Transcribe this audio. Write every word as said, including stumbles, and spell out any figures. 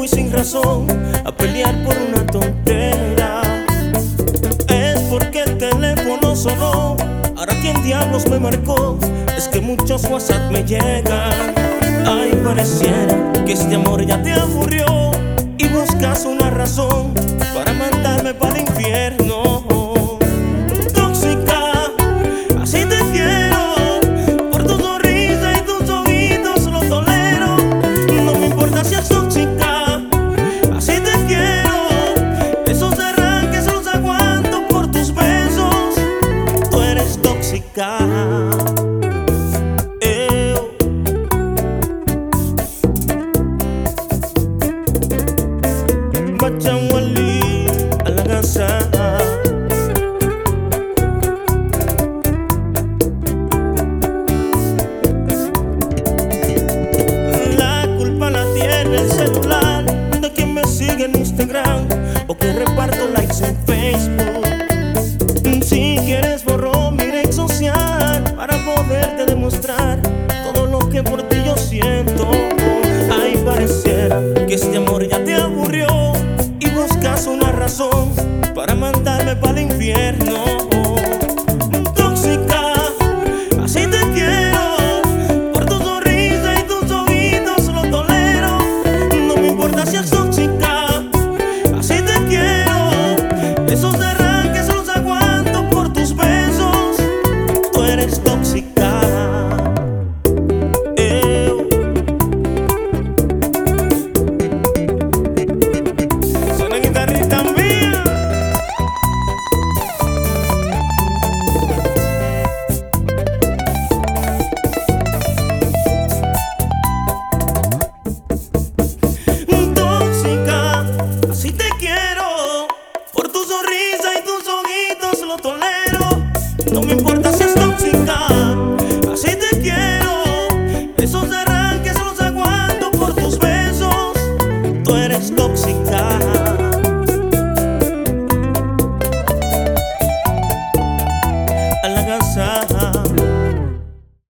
y sin razón a pelear por una tontera. Es porque el teléfono sonó. Ahora quién diablos me marcó. Es que muchos WhatsApp me llegan. Ay, pareciera que este amor ya te aburrió y buscas una razón para mandarme para el infierno. Tóxica, así te quiero. Por tu sonrisa y tus oídos lo tolero. No me importa si es tóxica, así te quiero. Esos arranques los aguanto por tus besos. Tú eres tóxica. Wali, Alagasa. La culpa la tiene el celular de quien me sigue en Instagram o que reparto likes en Facebook. Si quieres borro mi red social para poderte demostrar todo lo que por ti yo siento. Ay, pareciera que este amor ya te aburrió y buscas una razón para mandarme para el infierno. Tóxica, así te quiero. Por tu sonrisa y tus oídos lo tolero. No me importa si es tóxica, así te quiero. Esos arranques los aguanto por tus besos. Tú eres tóxica.